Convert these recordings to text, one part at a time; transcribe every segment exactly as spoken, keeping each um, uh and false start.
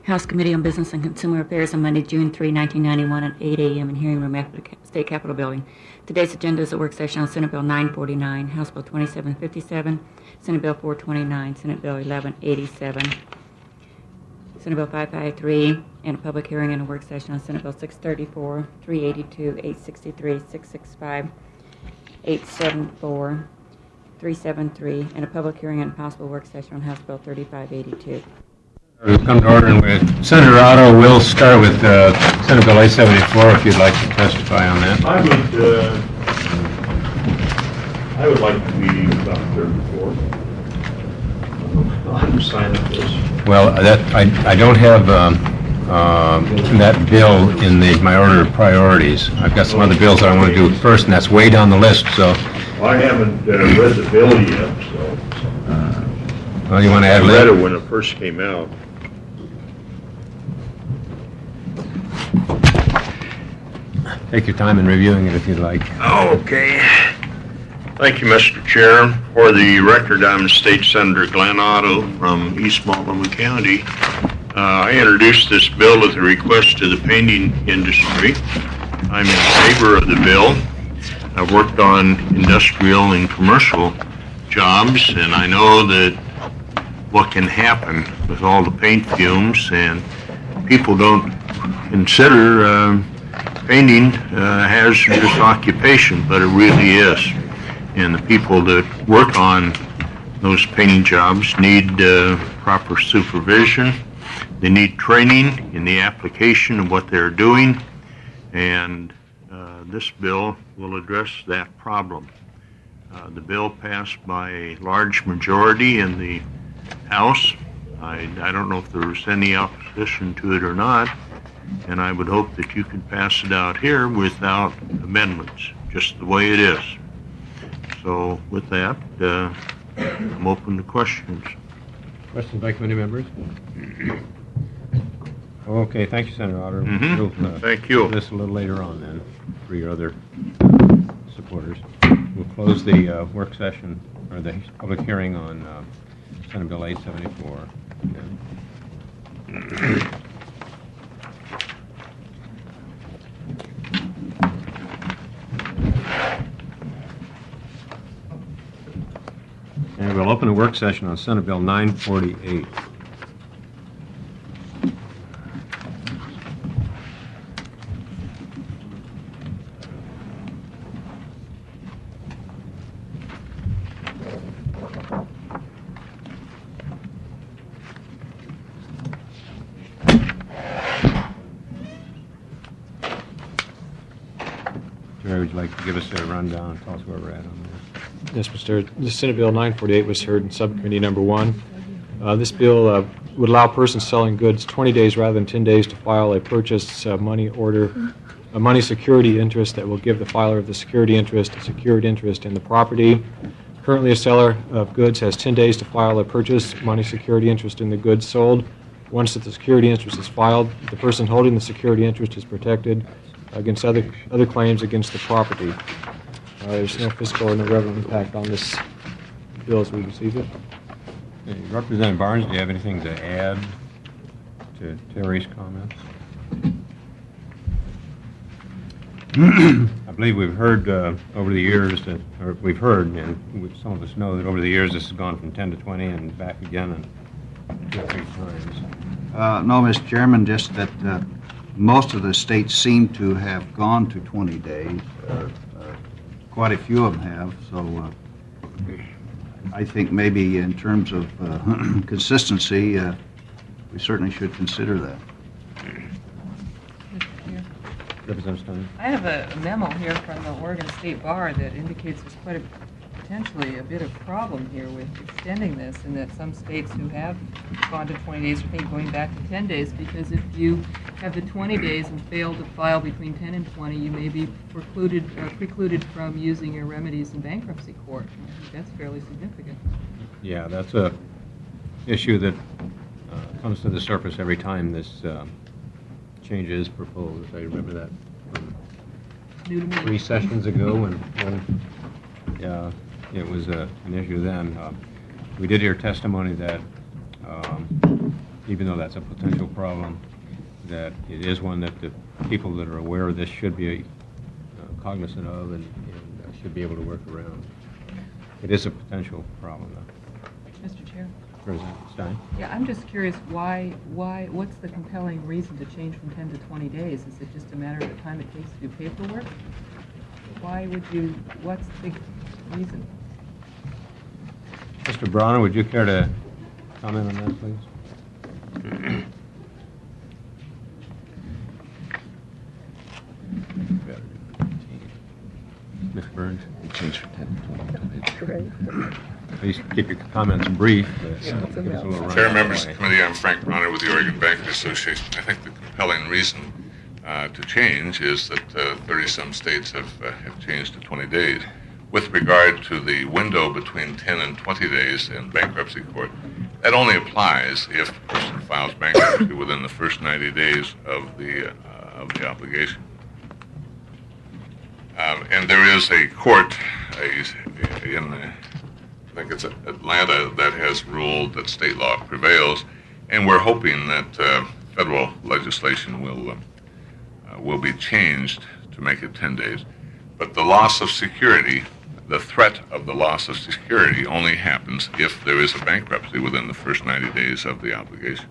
House Committee on Business and Consumer Affairs on Monday, June third, nineteen ninety-one at eight a.m. in hearing room after the Ca- State Capitol Building. Today's agenda is a work session on Senate Bill nine forty-nine, House Bill twenty-seven fifty-seven, Senate Bill four twenty-nine, Senate Bill eleven eighty-seven, Senate Bill five fifty-three, and a public hearing and a work session on Senate Bill six thirty-four, three eighty-two, eight sixty-three, six sixty-five, eight seventy-four, three seventy-three, and a public hearing and a possible work session on House Bill thirty-five eighty-two. We'll come to order with Senator Otto. We'll start with uh, Senate Bill eight seventy-four if you'd like to testify on that. I would, uh, I would like to be about third and fourth. I'll just sign up this. Well, that I, I don't have um, um, that bill in the my order of priorities. I've got some other bills that I want to do first, and that's way down the list. So, Well, I haven't uh, read the bill yet, so. Uh, well, you want to add I a read it little? when it first came out. Take your time in reviewing it if you'd like. Okay. Thank you, Mister Chair. For the record, I'm State Senator Glenn Otto from East Multnomah County. Uh, I introduced this bill at the request of the painting industry. I'm in favor of the bill. I've worked on industrial and commercial jobs, and I know that what can happen with all the paint fumes, and people don't consider uh, painting uh, hazardous occupation, but it really is. And the people that work on those painting jobs need uh, proper supervision. They need training in the application of what they're doing, and uh, this bill will address that problem. Uh, the bill passed by a large majority in the House. I, I don't know if there was any opposition to it or not, and I would hope that you could pass it out here without amendments, just the way it is. So with that, uh, I'm open to questions. Questions by committee members? Okay, thank you, Senator Otter. Mhm. We'll uh, Thank you. do this a little later on then for your other supporters. We'll close the uh, work session, or the public hearing on uh, Senate Bill eight seventy-four. And we'll open a work session on Senate Bill nine forty-eight. Jerry, would you like to give us a rundown and tell us where we're at on this? Yes, Mister The Senate Bill nine forty-eight was heard in Subcommittee Number one. Uh, this bill uh, would allow persons selling goods twenty days rather than ten days to file a purchase uh, money order, a money security interest that will give the filer of the security interest a secured interest in the property. Currently, a seller of goods has ten days to file a purchase money security interest in the goods sold. Once that the security interest is filed, the person holding the security interest is protected against other other claims against the property. Uh, there's no fiscal or no revenue impact on this bill as we receive it. Hey, Representative Barnes, do you have anything to add to Terry's comments? I believe we've heard uh, over the years that, or we've heard, and we, some of us know that over the years this has gone from ten to twenty and back again and two or three times. Uh, no, Mister Chairman, just that uh, most of the states seem to have gone to twenty days. Uh, uh, quite a few of them have, so uh, I think maybe in terms of uh, consistency, uh, we certainly should consider that. Representative Stein? I have a memo here from the Oregon State Bar that indicates there's quite a, potentially a bit of problem here with extending this, and that some states who have gone to twenty days are thinking going back to ten days, because if you have the twenty days and fail to file between ten and twenty, you may be precluded, uh, precluded from using your remedies in bankruptcy court. And I think that's fairly significant. Yeah, that's a issue that uh, comes to the surface every time this uh, change is proposed. I remember that from New to me. three sessions ago when, when uh, it was uh, an issue then. Uh, we did hear testimony that um, even though that's a potential problem, that it is one that the people that are aware of this should be uh, cognizant of and, and uh, should be able to work around. It is a potential problem, though. Mister Chair? President Stein? Yeah, I'm just curious, why, why, what's the compelling reason to change from ten to twenty days? Is it just a matter of the time it takes to do paperwork? Why would you, what's the reason? Mister Bronner, would you care to comment on that, please? Miz Burns? Change from ten to twenty. Please keep your comments brief. But give us a little Chair, rundown. members of the committee, I'm Frank Bronner with the Oregon Bankers Association. I think the compelling reason uh, to change is that uh, thirty-some states have, uh, have changed to twenty days. With regard to the window between ten and twenty days in bankruptcy court, that only applies if a person files bankruptcy within the first ninety days of the, uh, of the obligation. Um, and there is a court a, in, uh, I think it's Atlanta, that has ruled that state law prevails, and we're hoping that uh, federal legislation will uh, uh, will be changed to make it ten days. But the loss of security, the threat of the loss of security, only happens if there is a bankruptcy within the first ninety days of the obligation.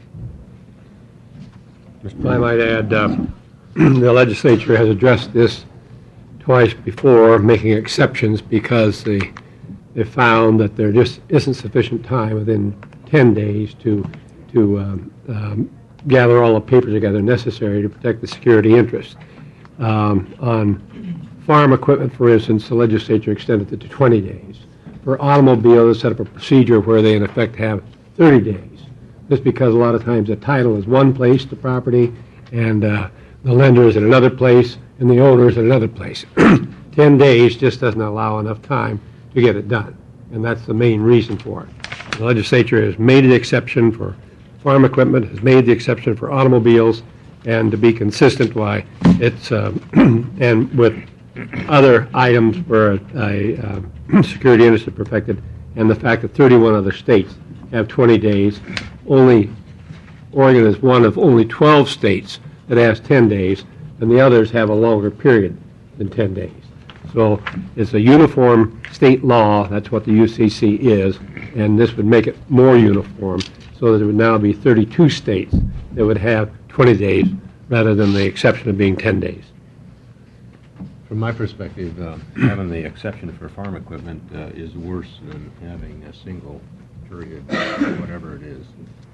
I might add, uh, the legislature has addressed this twice before, making exceptions because they they found that there just isn't sufficient time within ten days to to um, um, gather all the papers together necessary to protect the security interest. Um, on farm equipment, for instance, the legislature extended it to twenty days. For automobiles, set up a procedure where they in effect have thirty days. Just because a lot of times the title is one place, the property, and uh, the lender is at another place, and the owner is at another place. Ten days just doesn't allow enough time to get it done, and that's the main reason for it. The legislature has made an exception for farm equipment, has made the exception for automobiles, and to be consistent, why it's um, and with other items where a, a uh, security interest is perfected, and the fact that thirty-one other states have twenty days. Only Oregon is one of only twelve states that has ten days, and the others have a longer period than ten days. So it's a uniform state law. That's what the U C C is, and this would make it more uniform, so that it would now be thirty-two states that would have twenty days rather than the exception of being ten days. From my perspective, uh, having the exception for farm equipment uh, is worse than having a single period, whatever it is.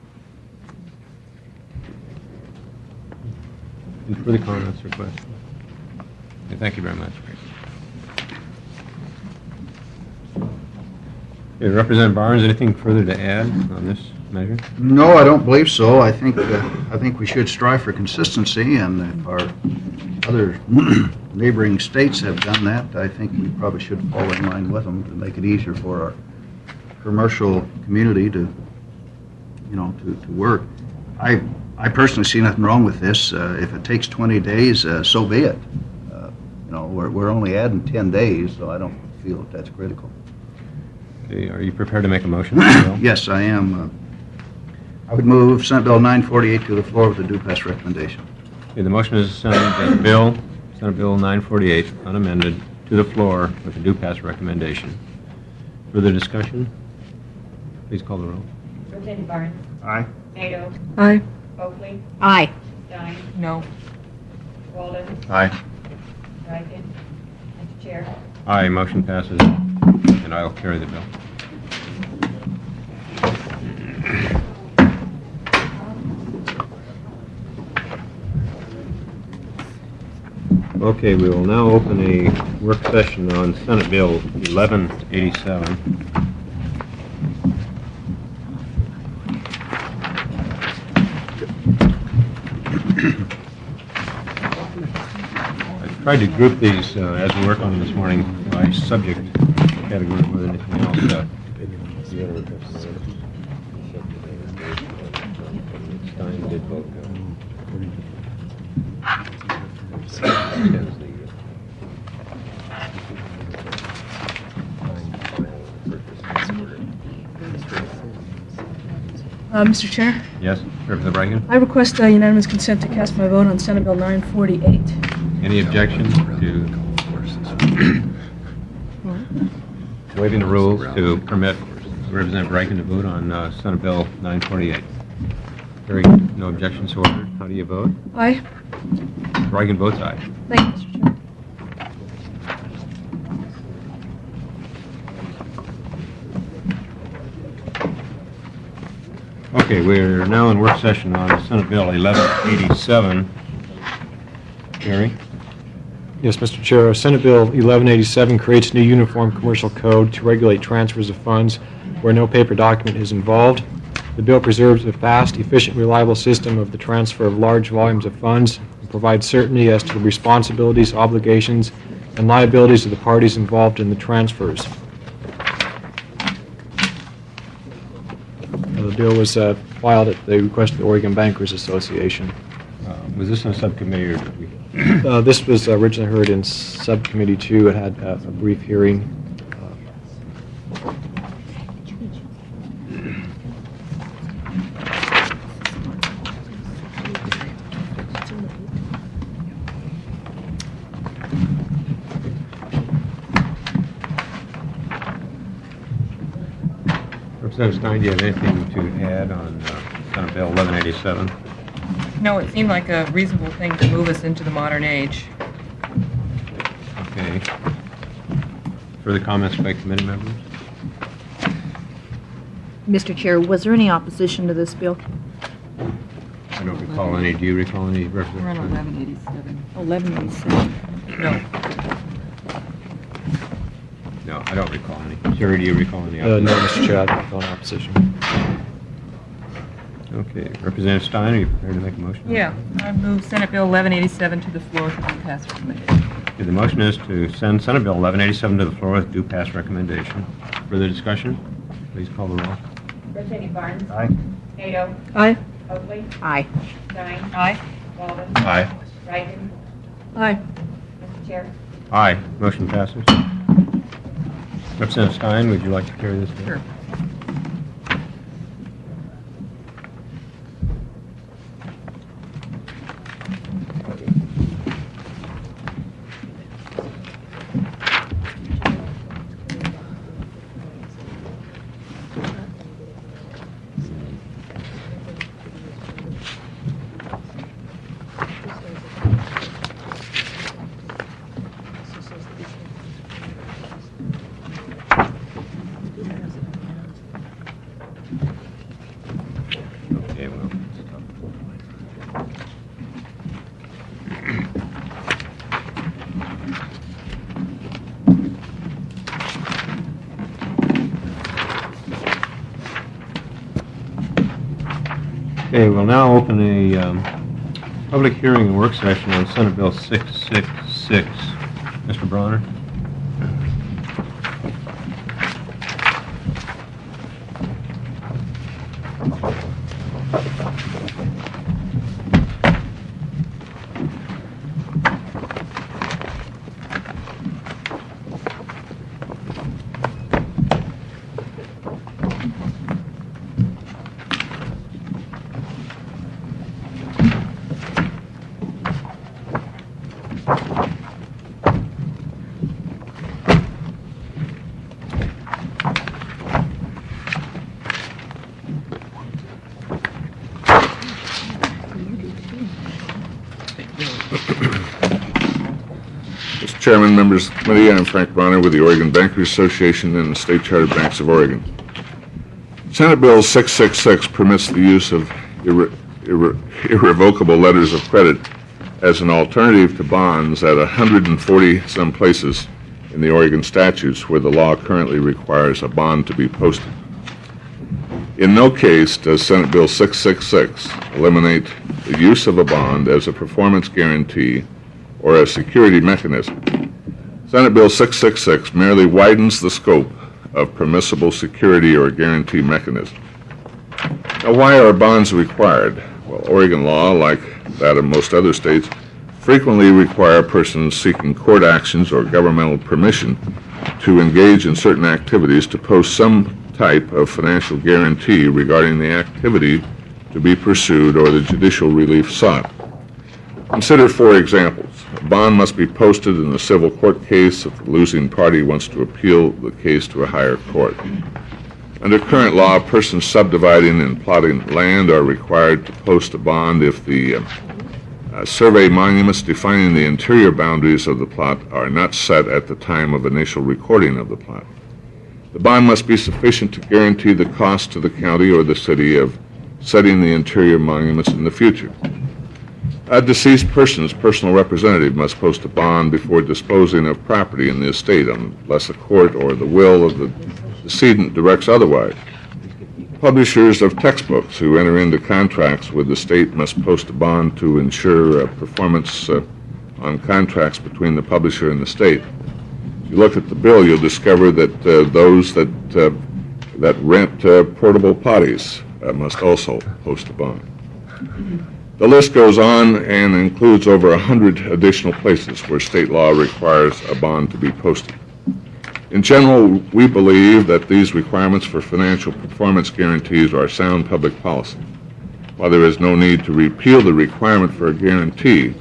Any further comments or questions? Okay, thank you very much. Okay, Representative Barnes, anything further to add on this measure? No, I don't believe so. I think, uh, I think we should strive for consistency, and if our other neighboring states have done that, I think we probably should fall in line with them to make it easier for our commercial community to, you know, to, to work. I, I personally see nothing wrong with this. Uh, if it takes twenty days, uh, so be it. Uh, you know, we're, we're only adding ten days, so I don't feel that that's critical. Okay, are you prepared to make a motion? Bill? Yes, I am. Uh, I would move Senate Bill nine forty-eight to the floor with a due pass recommendation. Okay, the motion is to send that bill, Senate Bill nine forty-eight, unamended, to the floor with a due pass recommendation. Further discussion? Please call the roll. Representative Barnes. Aye. Nato. Aye. Oakley. Aye. Stein. No. Walden. Aye. Rankin. Mister Chair. Aye, motion passes, and I'll carry the bill. Okay, we will now open a work session on Senate Bill eleven eighty-seven. I tried to group these uh, as we work on them this morning by subject category more than anything else. Uh, Stein did vote no. Uh, Mister Chair, Yes, Representative Reagan? I request uh, unanimous consent to cast my vote on Senate Bill nine forty-eight. Any objections to waiving the rules to permit Representative Reagan to vote on uh, Senate Bill nine forty-eight? Hearing no objections, so ordered. How do you vote? Aye. Reagan votes aye. Thank you, Mister Chair. Okay, we're now in work session on Senate Bill eleven eighty-seven. Gary? Yes, Mister Chair. Senate Bill eleven eighty-seven creates a new uniform commercial code to regulate transfers of funds where no paper document is involved. The bill preserves a fast, efficient, reliable system of the transfer of large volumes of funds and provides certainty as to the responsibilities, obligations, and liabilities of the parties involved in the transfers. The bill was uh, filed at the request of the Oregon Bankers Association. Uh, Was this in a subcommittee or did we? Uh, This was originally heard in Subcommittee two. It had uh, a brief hearing. Representative Stein, do you have anything to add on uh, Senate Bill eleven eighty-seven? No, it seemed like a reasonable thing to move us into the modern age. Okay. Further comments by committee members? Mister Chair, was there any opposition to this bill? I don't recall any. Do you recall any, We're Representative on Stein? eleven eighty-seven. eleven eighty-seven. No. No, I don't recall any. Jerry, do you recall any? Uh, No, opposition? Mister Chair, I don't opposition. Okay. Representative Stein, are you prepared to make a motion? Yeah, I move Senate Bill eleven eighty-seven to the floor to be passed recommendation. Okay, the motion is to send Senate Bill eleven eighty-seven to the floor with due pass recommendation. Further discussion? Please call the roll. Representative Barnes? Aye. Nato? Aye. Oakley? Aye. Stein? Aye. Walden? Aye. Reagan? Aye. Mister Chair? Aye. Motion passes. Representative Stein, would you like to carry this bill? Sure. Okay, well. Okay, we'll now open a um, public hearing and work session on Senate Bill six sixty-six. Mister Bronner? Mister Chairman, members of the committee, I'm Frank Bronner with the Oregon Bankers Association and the State Chartered Banks of Oregon. Senate Bill six sixty-six permits the use of irre- irre- irrevocable letters of credit as an alternative to bonds at one hundred forty some places in the Oregon statutes where the law currently requires a bond to be posted. In no case does Senate Bill six sixty-six eliminate the use of a bond as a performance guarantee or a security mechanism. Senate Bill six sixty-six merely widens the scope of permissible security or guarantee mechanism. Now, why are bonds required? Well, Oregon law, like that of most other states, frequently require persons seeking court actions or governmental permission to engage in certain activities to post some type of financial guarantee regarding the activity to be pursued or the judicial relief sought. Consider four examples. A bond must be posted in a civil court case if the losing party wants to appeal the case to a higher court. Under current law, persons subdividing and plotting land are required to post a bond if the uh, uh, survey monuments defining the interior boundaries of the plot are not set at the time of initial recording of the plot. The bond must be sufficient to guarantee the cost to the county or the city of setting the interior monuments in the future. A deceased person's personal representative must post a bond before disposing of property in the estate unless a court or the will of the decedent directs otherwise. Publishers of textbooks who enter into contracts with the state must post a bond to ensure uh, performance uh, on contracts between the publisher and the state. If you look at the bill, you'll discover that uh, those that uh, that rent uh, portable potties uh, must also post a bond. The list goes on and includes over a hundred additional places where state law requires a bond to be posted. In general, we believe that these requirements for financial performance guarantees are sound public policy. While there is no need to repeal the requirement for a guarantee,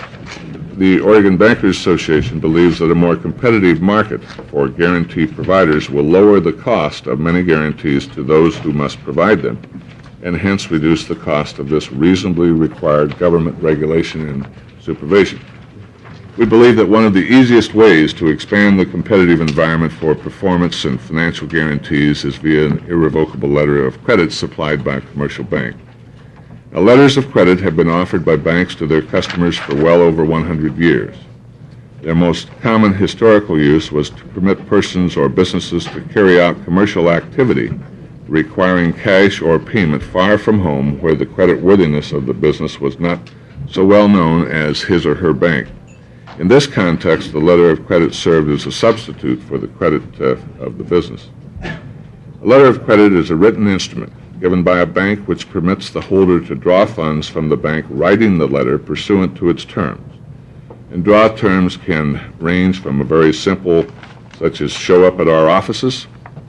the Oregon Bankers Association believes that a more competitive market for guarantee providers will lower the cost of many guarantees to those who must provide them, and hence reduce the cost of this reasonably required government regulation and supervision. We believe that one of the easiest ways to expand the competitive environment for performance and financial guarantees is via an irrevocable letter of credit supplied by a commercial bank. Now, letters of credit have been offered by banks to their customers for well over one hundred years. Their most common historical use was to permit persons or businesses to carry out commercial activity requiring cash or payment far from home where the creditworthiness of the business was not so well known as his or her bank. In this context, the letter of credit served as a substitute for the credit uh, of the business. A letter of credit is a written instrument given by a bank which permits the holder to draw funds from the bank writing the letter pursuant to its terms. And draw terms can range from a very simple, such as show up at our offices,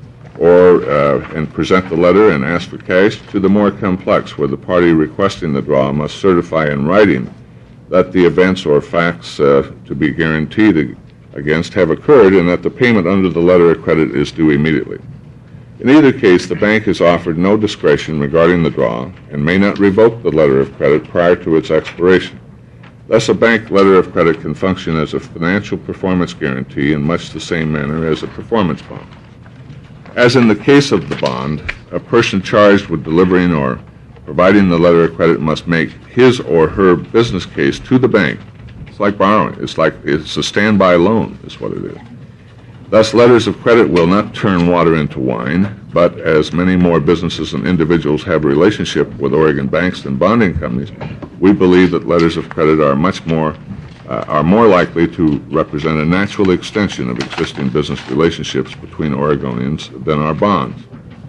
or uh, and present the letter and ask for cash, to the more complex, where the party requesting the draw must certify in writing that the events or facts uh, to be guaranteed against have occurred and that the payment under the letter of credit is due immediately. In either case, the bank is offered no discretion regarding the draw and may not revoke the letter of credit prior to its expiration. Thus, a bank letter of credit can function as a financial performance guarantee in much the same manner as a performance bond. As in the case of the bond, a person charged with delivering or providing the letter of credit must make his or her business case to the bank. It's like borrowing. It's like it's a standby loan is what it is. Thus, letters of credit will not turn water into wine, but as many more businesses and individuals have a relationship with Oregon banks than bonding companies, we believe that letters of credit are much more uh, are more likely to represent a natural extension of existing business relationships between Oregonians than are bonds.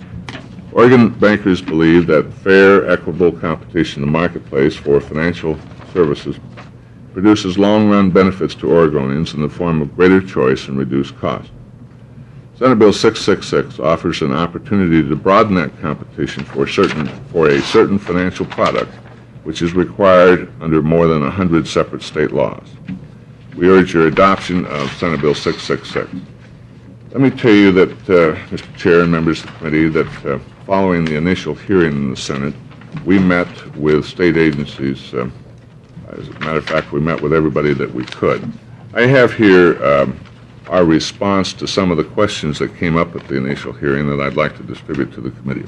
Oregon bankers believe that fair, equitable competition in the marketplace for financial services produces long-run benefits to Oregonians in the form of greater choice and reduced cost. Senate Bill six sixty-six offers an opportunity to broaden that competition for certain for a certain financial product, which is required under more than one hundred separate state laws. We urge your adoption of Senate Bill six sixty-six. Let me tell you that, uh, Mister Chair and members of the committee, that uh, following the initial hearing in the Senate, we met with state agencies. Uh, as a matter of fact, we met with everybody that we could. I have here um, our response to some of the questions that came up at the initial hearing that I'd like to distribute to the committee.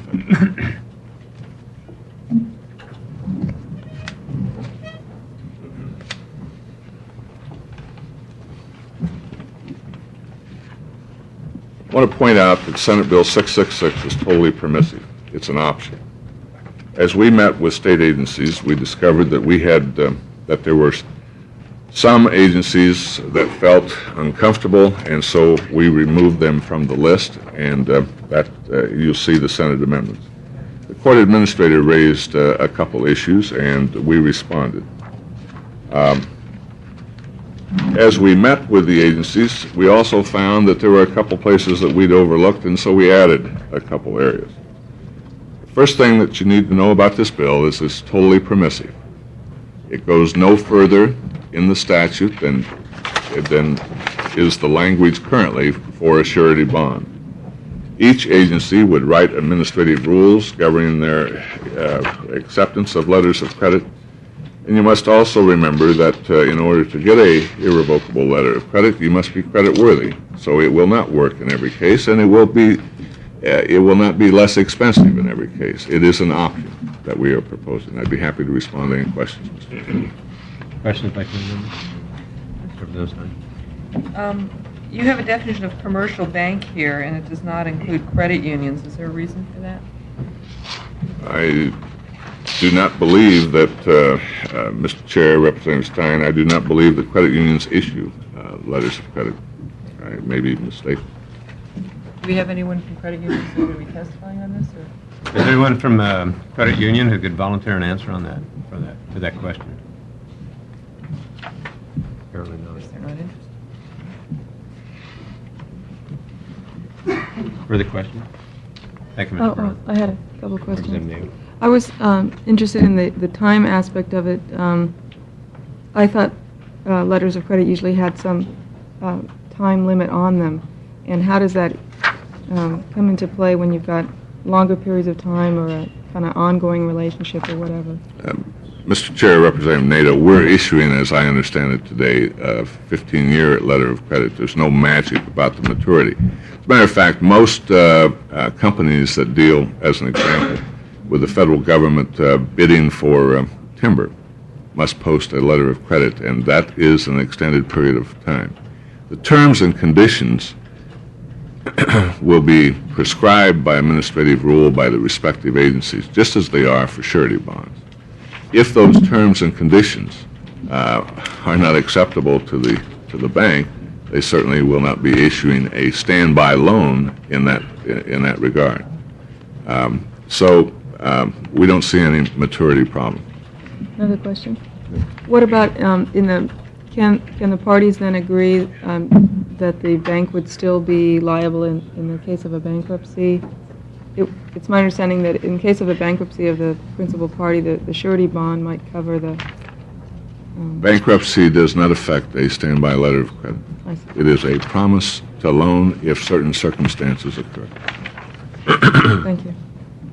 I want to point out that Senate Bill six sixty-six is totally permissive. It's an option. As we met with state agencies, we discovered that we had uh, that there were some agencies that felt uncomfortable, and so we removed them from the list, and uh, that uh, you'll see the Senate amendments. The court administrator raised uh, a couple issues, and we responded. Um, as we met with the agencies, we also found that there were a couple places that we'd overlooked, and so we added a couple areas. The first thing that you need to know about this bill is it's totally permissive. It goes no further in the statute than, than is the language currently for a surety bond. Each agency would write administrative rules governing their uh, acceptance of letters of credit. And you must also remember that uh, in order to get a irrevocable letter of credit, you must be creditworthy. So it will not work in every case, and it will be uh, it will not be less expensive in every case. It is an option that we are proposing. I'd be happy to respond to any questions, Mister Chairman. Questions by committee members? Mister Bluestein. Um, you have a definition of commercial bank here, and it does not include credit unions. Is there a reason for that? I do not believe that, uh, uh, Mister Chair, Representative Stein, I do not believe that credit unions issue uh, letters of credit. I may be mistaken. Do we have anyone from credit unions who will be testifying on this? Or? Is there anyone from uh, credit union who could volunteer an answer on that, for that, to that question? Apparently not. They're not interested. Further questions? Thank you, Mister Oh, oh, Brown. I had a couple questions. Representative Nagle. I was um, interested in the, the time aspect of it. Um, I thought uh, letters of credit usually had some uh, time limit on them. And how does that um, come into play when you've got longer periods of time or a kind of ongoing relationship or whatever? Um, Mister Chair, Representative Nato, we're issuing, as I understand it today, a fifteen-year letter of credit. There's no magic about the maturity. As a matter of fact, most uh, uh, companies that deal, as an example, with the federal government uh, bidding for uh, timber must post a letter of credit, and that is an extended period of time. The terms and conditions will be prescribed by administrative rule by the respective agencies, just as they are for surety bonds. If those terms and conditions uh, are not acceptable to the to the bank, they certainly will not be issuing a standby loan in that in that regard. Um, so um, we don't see any maturity problem. Another question. What about um, in the, can, can the parties then agree um, that the bank would still be liable in, in the case of a bankruptcy? It, it's my understanding that in case of a bankruptcy of the principal party, the, the surety bond might cover the... Um, Bankruptcy does not affect a standby letter of credit. I see. It is a promise to loan if certain circumstances occur. Thank you.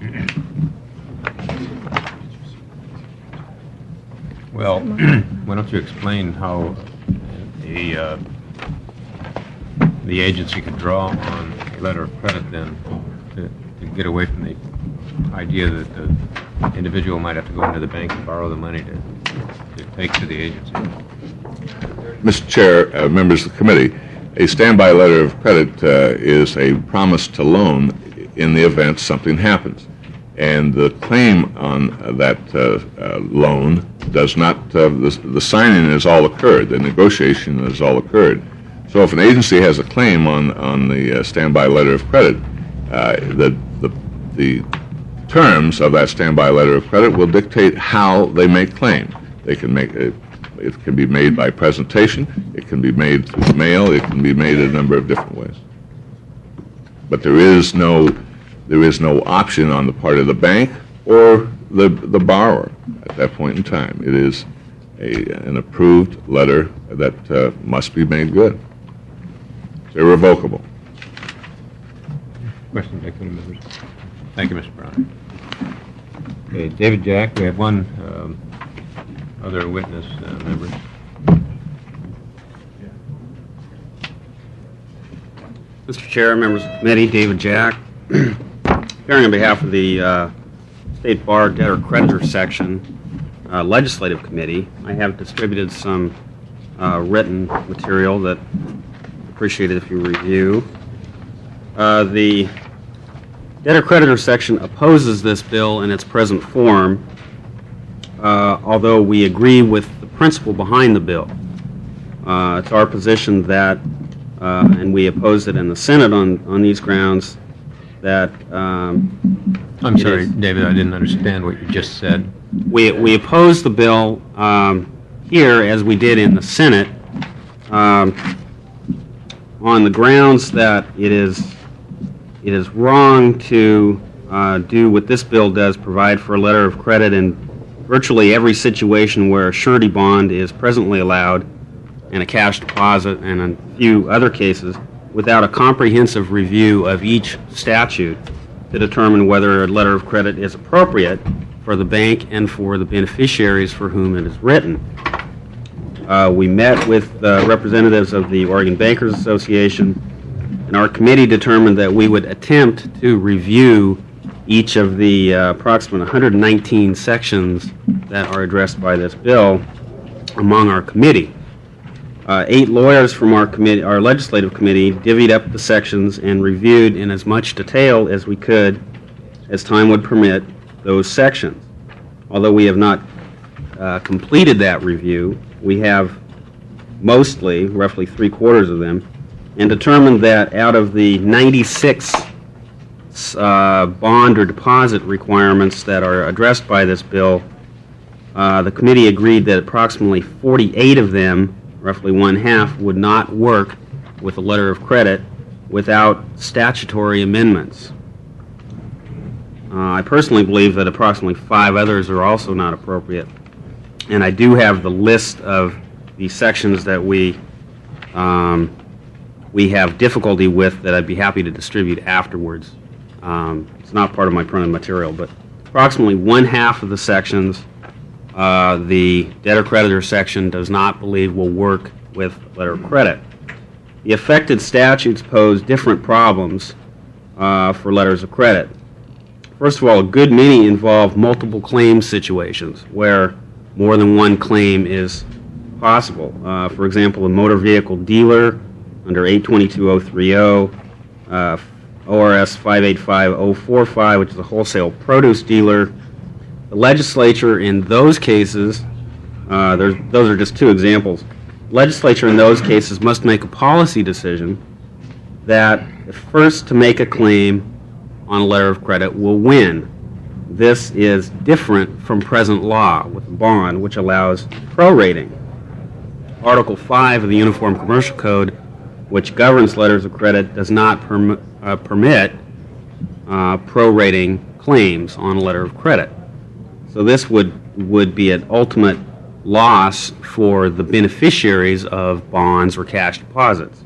Well, why don't you explain how a, uh, the agency could draw on a letter of credit then to, to get away from the idea that the individual might have to go into the bank and borrow the money to, to take to the agency? Mister Chair, uh, members of the committee, a standby letter of credit uh, is a promise to loan in the event something happens. And the claim on uh, that uh, uh, loan does not, uh, the, the signing has all occurred, the negotiation has all occurred. So if an agency has a claim on, on the uh, standby letter of credit, uh, the, the, the terms of that standby letter of credit will dictate how they make claim. They can make it, it can be made by presentation, it can be made through mail, it can be made a number of different ways. But there is no There is no option on the part of the bank or the the borrower at that point in time. It is a, an approved letter that uh, must be made good. It's irrevocable. Question by committee members. Thank you, Mister Brown. Okay, David Jack, we have one um, other witness uh, member. Mister Chair, members of the committee, David Jack. Appearing on behalf of the uh, State Bar Debtor Creditor Section uh, Legislative Committee, I have distributed some uh, written material that I'd appreciate it if you review. Uh, the Debtor Creditor Section opposes this bill in its present form, uh, although we agree with the principle behind the bill. Uh, it's our position that, uh, and we oppose it in the Senate on, on these grounds, that um, I'm sorry, David, I didn't understand what you just said. We, we oppose the bill um, here as we did in the Senate um, on the grounds that it is it is wrong to uh, do what this bill does, provide for a letter of credit in virtually every situation where a surety bond is presently allowed and a cash deposit and a few other cases, without a comprehensive review of each statute to determine whether a letter of credit is appropriate for the bank and for the beneficiaries for whom it is written. Uh, we met with uh, representatives of the Oregon Bankers Association, and our committee determined that we would attempt to review each of the uh, approximate one hundred nineteen sections that are addressed by this bill among our committee. Uh, eight lawyers from our committee, our legislative committee, divvied up the sections and reviewed in as much detail as we could, as time would permit, those sections. Although we have not uh, completed that review, we have mostly, roughly three quarters of them, and determined that out of the ninety-six uh, bond or deposit requirements that are addressed by this bill, uh, the committee agreed that approximately forty-eight of them, roughly one half, would not work with a letter of credit without statutory amendments. Uh, I personally believe that approximately five others are also not appropriate. And I do have the list of the sections that we um, we have difficulty with that I'd be happy to distribute afterwards. Um, it's not part of my printed material, but approximately one half of the sections Uh, the debtor-creditor section does not believe will work with letter of credit. The affected statutes pose different problems uh, for letters of credit. First of all, a good many involve multiple claim situations where more than one claim is possible. Uh, for example, a motor vehicle dealer under eight twenty-two oh thirty, uh, O R S five eight five oh four five, which is a wholesale produce dealer. The legislature in those cases, uh, there's, those are just two examples, legislature in those cases must make a policy decision that the first to make a claim on a letter of credit will win. This is different from present law with a bond, which allows prorating. Article five of the Uniform Commercial Code, which governs letters of credit, does not perm- uh, permit uh, prorating claims on a letter of credit. So this would, would be an ultimate loss for the beneficiaries of bonds or cash deposits.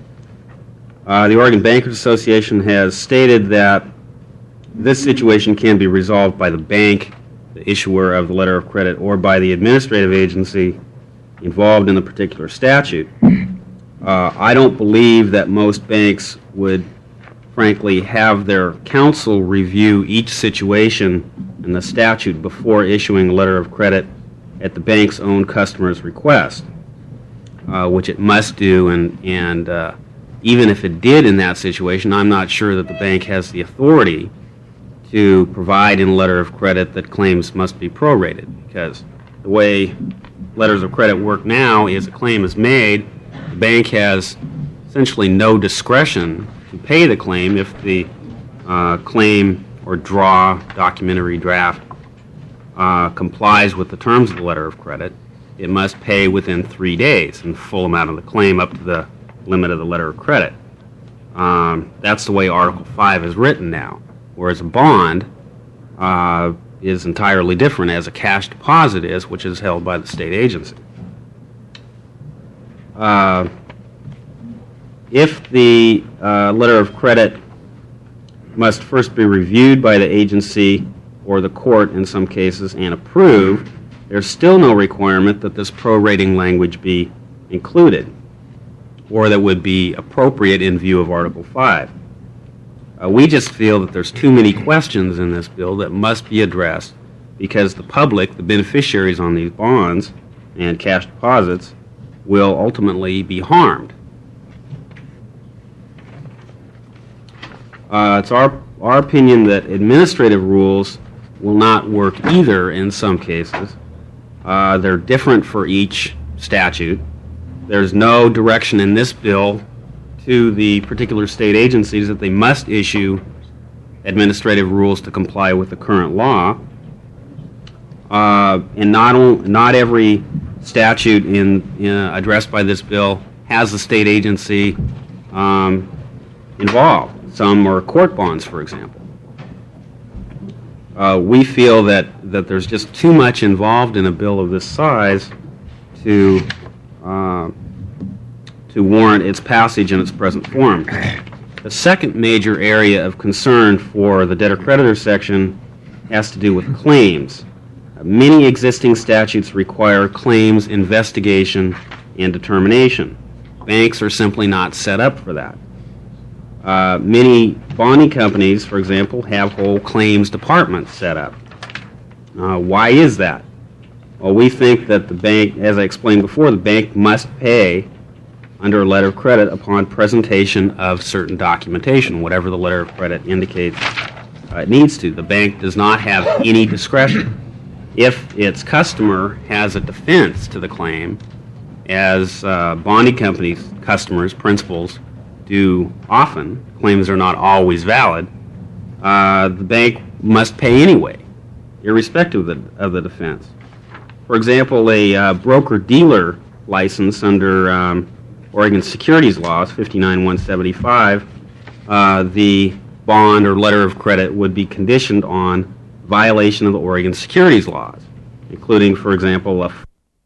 Uh, the Oregon Bankers Association has stated that this situation can be resolved by the bank, the issuer of the letter of credit, or by the administrative agency involved in the particular statute. Uh, I don't believe that most banks would, frankly, have their counsel review each situation in the statute before issuing a letter of credit at the bank's own customer's request, uh, which it must do, and, and uh, even if it did in that situation, I'm not sure that the bank has the authority to provide in a letter of credit that claims must be prorated, because the way letters of credit work now is a claim is made, the bank has essentially no discretion to pay the claim if the uh, claim or draw, documentary draft, uh, complies with the terms of the letter of credit. It must pay within three days in the full amount of the claim up to the limit of the letter of credit. Um, that's the way Article five is written now, whereas a bond uh, is entirely different, as a cash deposit is, which is held by the state agency. Uh, if the uh, letter of credit must first be reviewed by the agency or the court in some cases and approved, there's still no requirement that this prorating language be included or that would be appropriate in view of Article five. Uh, we just feel that there's too many questions in this bill that must be addressed because the public, the beneficiaries on these bonds and cash deposits, will ultimately be harmed. Uh, it's our, our opinion that administrative rules will not work either in some cases. Uh, they're different for each statute. There's no direction in this bill to the particular state agencies that they must issue administrative rules to comply with the current law. Uh, and not, on, not every statute in, in, uh, addressed by this bill has the state agency um, involved. Some are court bonds, for example. Uh, we feel that, that there's just too much involved in a bill of this size to uh, to warrant its passage in its present form. The second major area of concern for the debtor-creditor section has to do with claims. Uh, many existing statutes require claims investigation and determination. Banks are simply not set up for that. Uh, many bonding companies, for example, have whole claims departments set up. Uh, why is that? Well, we think that the bank, as I explained before, the bank must pay under a letter of credit upon presentation of certain documentation, whatever the letter of credit indicates uh, it needs to. The bank does not have any discretion. If its customer has a defense to the claim, as uh, bonding companies, customers, principals do often, claims are not always valid, uh, the bank must pay anyway, irrespective of the, of the defense. For example, a uh, broker-dealer license under um, Oregon securities laws, fifty-nine one seventy-five, uh, the bond or letter of credit would be conditioned on violation of the Oregon securities laws, including, for example, a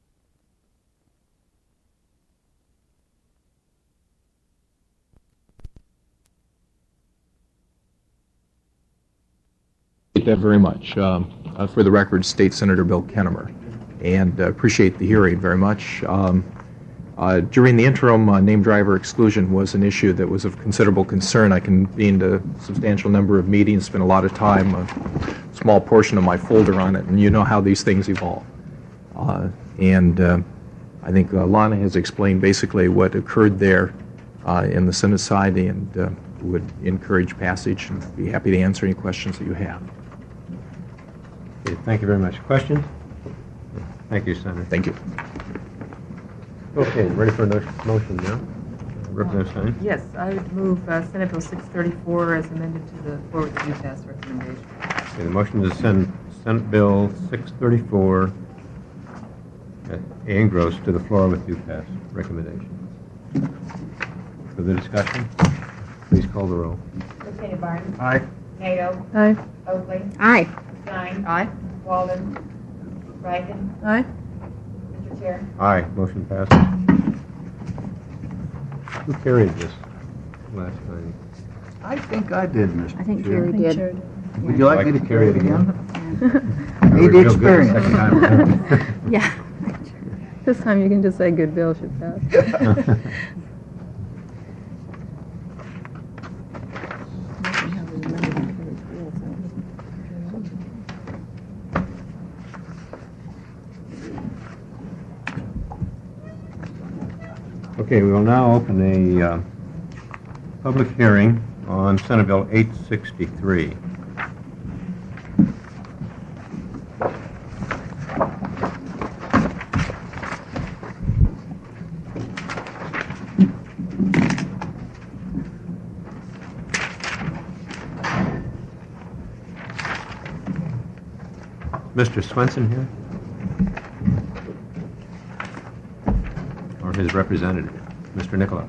that very much. Um, uh, for the record, State Senator Bill Kennemer, and uh, appreciate the hearing very much. Um, uh, during the interim, uh, name driver exclusion was an issue that was of considerable concern. I convened a substantial number of meetings, spent a lot of time, a small portion of my folder on it, and you know how these things evolve. Uh, and uh, I think uh, Lana has explained basically what occurred there uh, in the Senate side, and uh, would encourage passage and be happy to answer any questions that you have. Okay, thank you very much. Questions? Thank you, Senator. Thank you. Okay, ready for a no- motion now? Representative Stein? Yes, I would move uh, Senate Bill six thirty-four as amended to the forward to U P A S recommendation. Okay, the motion is to send Senate Bill six thirty-four uh, and gross to the floor with U P A S recommendation. For the discussion, please call the roll. Lieutenant Barton. Aye. Nato. Aye. Oakley. Aye. Stein. Aye. Walden. Reagan. Aye. Mister Chair. Aye, motion passes. Who carried this last time? I think I did, Mister I think Chair. Jerry did. Would you like me to carry it again? I Need would the feel good the experience. second time around. Yeah. This time you can just say good bill should pass. Okay, we will now open a uh, public hearing on Senate Bill eight sixty-three. Mister Swenson here? Or his representative, Mister Nicola?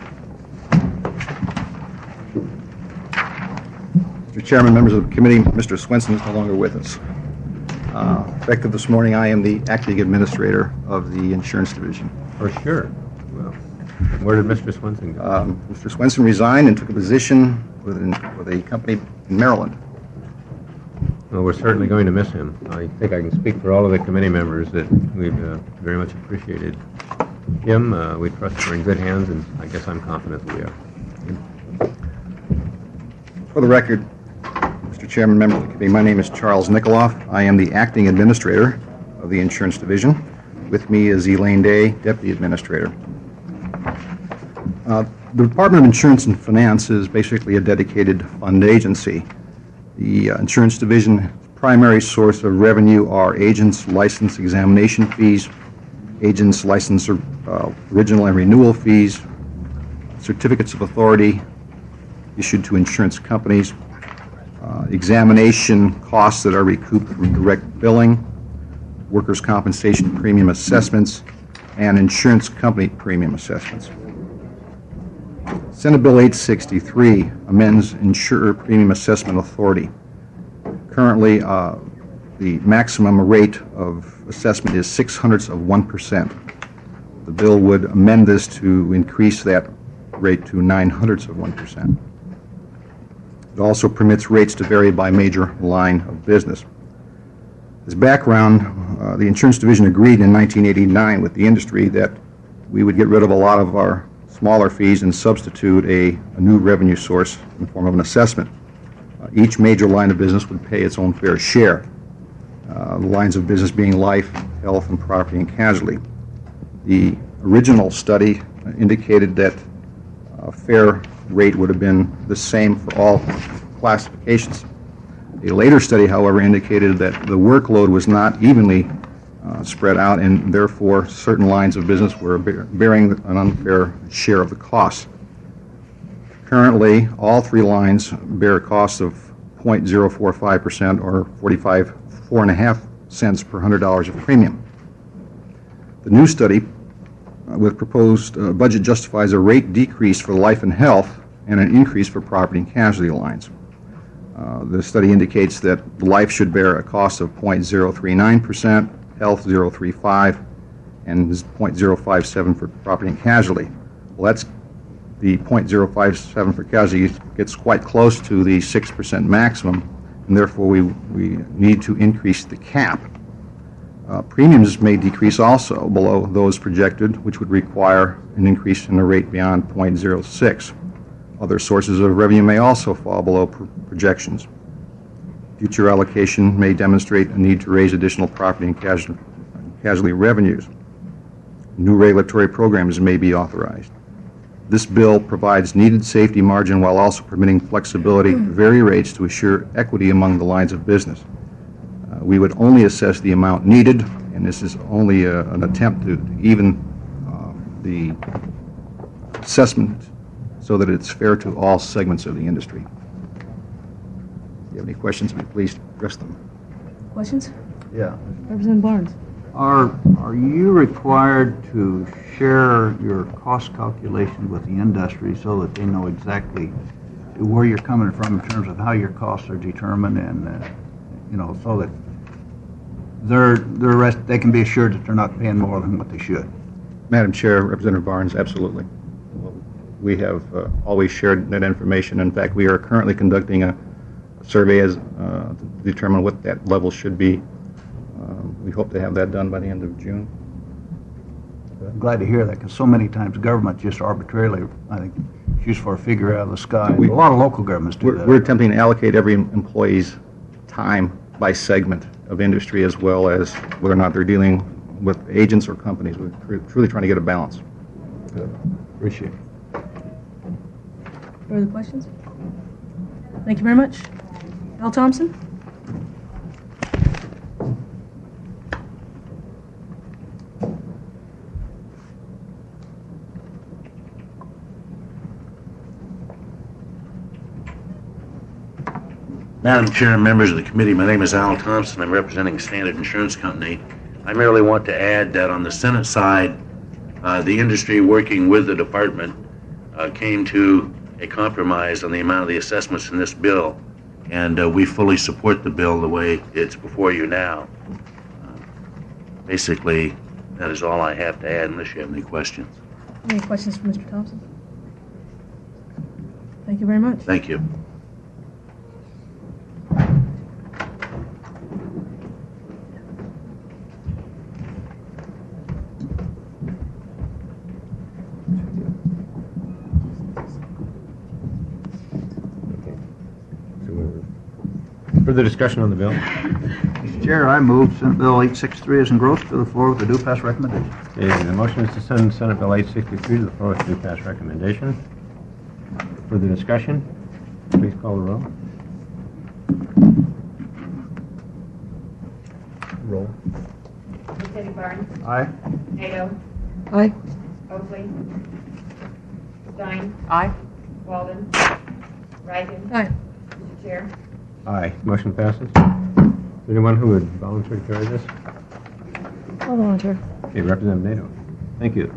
Mister Chairman, members of the committee, Mister Swenson is no longer with us. Uh, Effective this morning, I am the acting administrator of the insurance division. For sure. Well, where did Mister Swenson go? Um, Mister Swenson resigned and took a position with, an, with a company in Maryland. Well, we're certainly going to miss him. I think I can speak for all of the committee members that we've uh, very much appreciated him. Uh, we trust we're in good hands, and I guess I'm confident that we are. For the record, Mister Chairman, members of the committee, my name is Charles Nikoloff. I am the acting administrator of the insurance division. With me is Elaine Day, deputy administrator. Uh, the Department of Insurance and Finance is basically a dedicated fund agency. The uh, insurance division primary source of revenue are agents' license examination fees, agents' license uh, original and renewal fees, certificates of authority issued to insurance companies, uh, examination costs that are recouped from direct billing, workers' compensation premium assessments, and insurance company premium assessments. Senate Bill eight sixty-three amends insurer premium assessment authority. Currently, uh, the maximum rate of assessment is six hundredths of one percent. The bill would amend this to increase that rate to nine hundredths of one percent. It also permits rates to vary by major line of business. As background, uh, the Insurance Division agreed in nineteen eighty-nine with the industry that we would get rid of a lot of our smaller fees and substitute a, a new revenue source in the form of an assessment. Uh, each major line of business would pay its own fair share. Uh, the lines of business being life, health, and property and casualty. The original study indicated that a fair rate would have been the same for all classifications. A later study, however, indicated that the workload was not evenly uh, spread out, and therefore certain lines of business were bear- bearing an unfair share of the costs. Currently, all three lines bear a cost of zero point zero four five percent or forty-five, four and a half cents per one hundred dollars of premium. The new study uh, with proposed uh, budget justifies a rate decrease for life and health and an increase for property and casualty lines. Uh, the study indicates that life should bear a cost of zero point zero three nine percent, health zero point three five, and zero point zero five seven for property and casualty. Well, that's the zero point zero five seven for casualty gets quite close to the six percent maximum, and therefore we, we need to increase the cap. Uh, premiums may decrease also below those projected, which would require an increase in the rate beyond zero point zero six. Other sources of revenue may also fall below pr- projections. Future allocation may demonstrate a need to raise additional property and casualty, casualty revenues. New regulatory programs may be authorized. This bill provides needed safety margin while also permitting flexibility to vary rates to assure equity among the lines of business. Uh, we would only assess the amount needed, and this is only a, an attempt to even uh, the assessment so that it's fair to all segments of the industry. If you have any questions, please address them. Questions? Yeah. Representative Barnes. Are, are you required to share your cost calculation with the industry so that they know exactly where you're coming from in terms of how your costs are determined and, uh, you know, so that they're, they're rest, they can be assured that they're not paying more than what they should? Madam Chair, Representative Barnes, absolutely. We have uh, always shared that information. In fact, we are currently conducting a, a survey as, uh, to determine what that level should be. Um, we hope to have that done by the end of June. I'm glad to hear that, because so many times government just arbitrarily, I think, shoots for a figure out of the sky. We- a lot of local governments do We're, that. we're attempting to allocate every employee's time by segment of industry as well as whether or not they're dealing with agents or companies. We're truly trying to get a balance. Appreciate it. Further questions? Thank you very much. Al Thompson? Madam Chair and members of the committee, my name is Al Thompson. I'm representing Standard Insurance Company. I merely want to add that on the Senate side, uh, the industry working with the department uh, came to a compromise on the amount of the assessments in this bill, and uh, we fully support the bill the way it's before you now. Uh, basically, that is all I have to add unless you have any questions. Any questions for Mister Thompson? Thank you very much. Thank you. Further discussion on the bill? Mister Chair, I move Senate Bill eight sixty-three is engrossed to the floor with a due pass recommendation. Okay, the motion is to send Senate Bill eight sixty-three to the floor with due pass recommendation. Further discussion? Please call the roll. Roll. Lieutenant Barnes. Aye. Nato. Aye. Oakley. Stein. Aye. Walden. Reagan. Aye. Mister Chair. Aye. Motion passes. Is there anyone who would volunteer to carry this? I'll volunteer. Okay, Representative Nato. Thank you.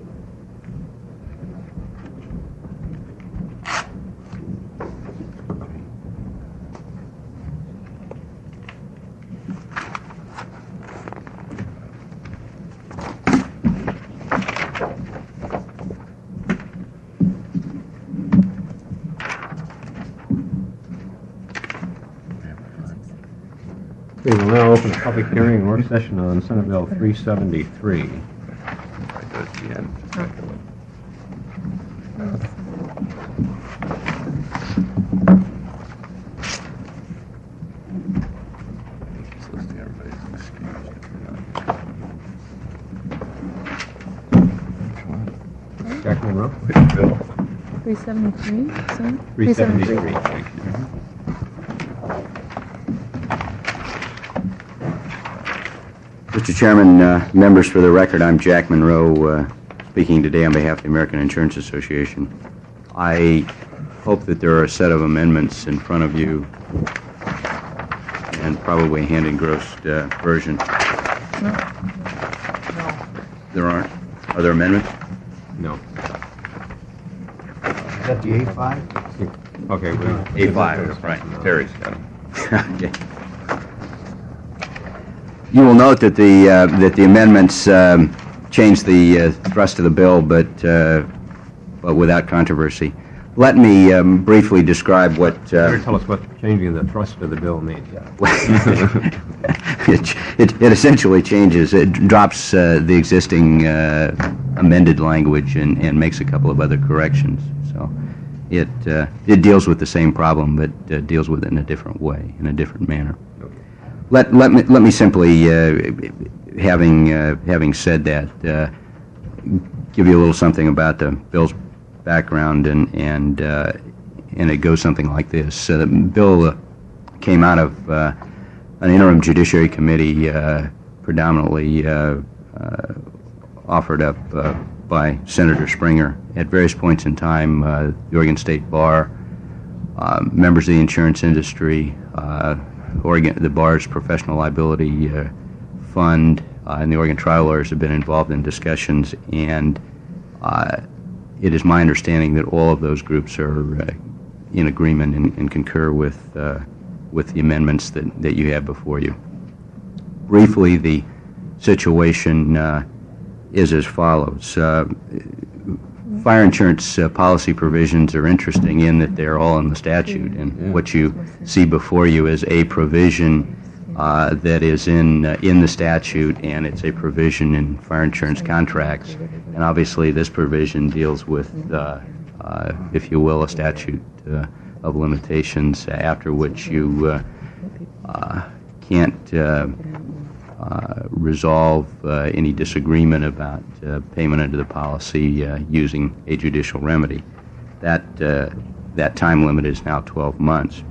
We will now open a public hearing and work session on Senate Bill three seventy-three. Jack Monroe? Which bill? three seventy-three, son? three seventy-three. Mister Chairman, uh, members, for the record, I'm Jack Monroe, uh, speaking today on behalf of the American Insurance Association. I hope that there are a set of amendments in front of you and probably a hand-engrossed uh, version. No. There aren't? Are there amendments? No. Is that the A five? Okay. well, A five, right. Terry's got it. Okay. You will note that the uh, that the amendments um, change the uh, thrust of the bill, but uh, but without controversy. Let me um, briefly describe what. Uh, Better tell us what changing the thrust of the bill means. it, it, it essentially changes. It drops uh, the existing uh, amended language and, and makes a couple of other corrections. So it uh, it deals with the same problem, but uh, deals with it in a different way, in a different manner. Let let me let me simply, uh, having uh, having said that, uh, give you a little something about the bill's background, and and uh, and it goes something like this: uh, the bill uh, came out of uh, an interim judiciary committee, uh, predominantly uh, uh, offered up uh, by Senator Springer. At various points in time, uh, the Oregon State Bar, uh, members of the insurance industry. Uh, Oregon, the bar's professional liability uh, fund uh, and the Oregon trial lawyers have been involved in discussions, and uh, it is my understanding that all of those groups are uh, in agreement and, and concur with uh, with the amendments that, that you have before you. Briefly, the situation uh, is as follows. Uh, Fire insurance uh, policy provisions are interesting in that they're all in the statute, and what you see before you is a provision uh, that is in uh, in the statute, and it's a provision in fire insurance contracts. And obviously, this provision deals with, uh, uh, if you will, a statute uh, of limitations after which you uh, uh, can't uh, Uh, resolve uh, any disagreement about uh, payment under the policy uh, using a judicial remedy. That uh, that time limit is now twelve months.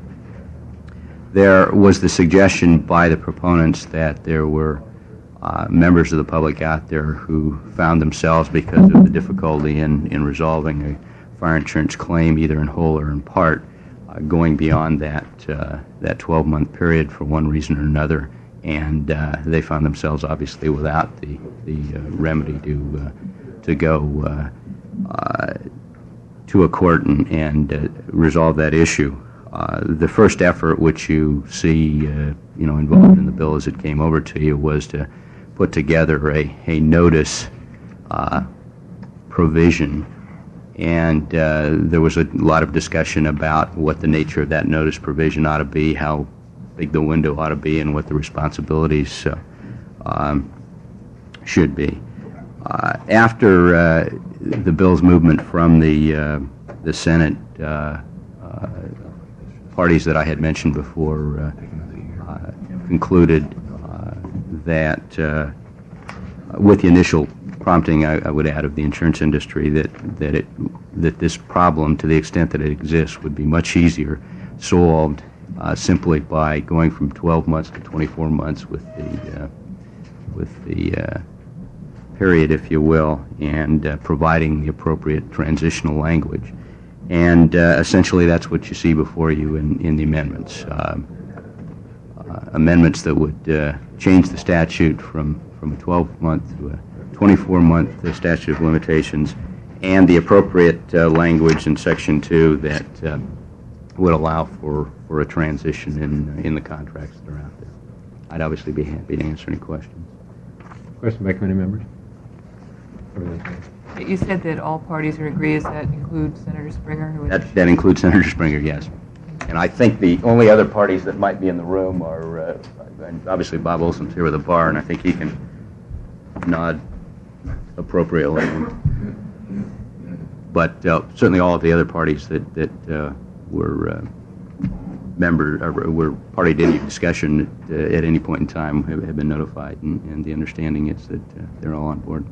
There was the suggestion by the proponents that there were uh, members of the public out there who found themselves, because of the difficulty in, in resolving a fire insurance claim, either in whole or in part, uh, going beyond that uh, that twelve-month period for one reason or another. And uh, they found themselves obviously without the the uh, remedy to uh, to go uh, uh, to a court and, and uh, resolve that issue. Uh, the first effort, which you see, uh, you know, involved in the bill as it came over to you, was to put together a a notice uh, provision, and uh, there was a lot of discussion about what the nature of that notice provision ought to be, how big the window ought to be, and what the responsibilities uh, um, should be. Uh, after uh, the bill's movement from the uh, the Senate, uh, uh, parties that I had mentioned before uh, uh, concluded uh, that, uh, with the initial prompting, I, I would add, of the insurance industry, that that it that this problem, to the extent that it exists, would be much easier solved Uh, simply by going from twelve months to twenty-four months with the uh, with the uh, period, if you will, and uh, providing the appropriate transitional language. And uh, essentially, that's what you see before you in, in the amendments. Uh, uh, amendments that would uh, change the statute from from a twelve-month to a twenty-four-month uh, statute of limitations and the appropriate uh, language in Section two that uh, would allow for, for a transition in, in the contracts that are out there. I'd obviously be happy to answer any questions. Question by committee members? Everything okay? You said that all parties are agreed. Does that include Senator Springer? Who is That, that includes Senator Springer, yes. And I think the only other parties that might be in the room are, uh, and obviously Bob Olson's here with the bar, and I think he can nod appropriately. But uh, certainly all of the other parties that, that uh, were uh, member, or were party to any discussion uh, at any point in time have, have been notified, and, and the understanding is that uh, they're all on board.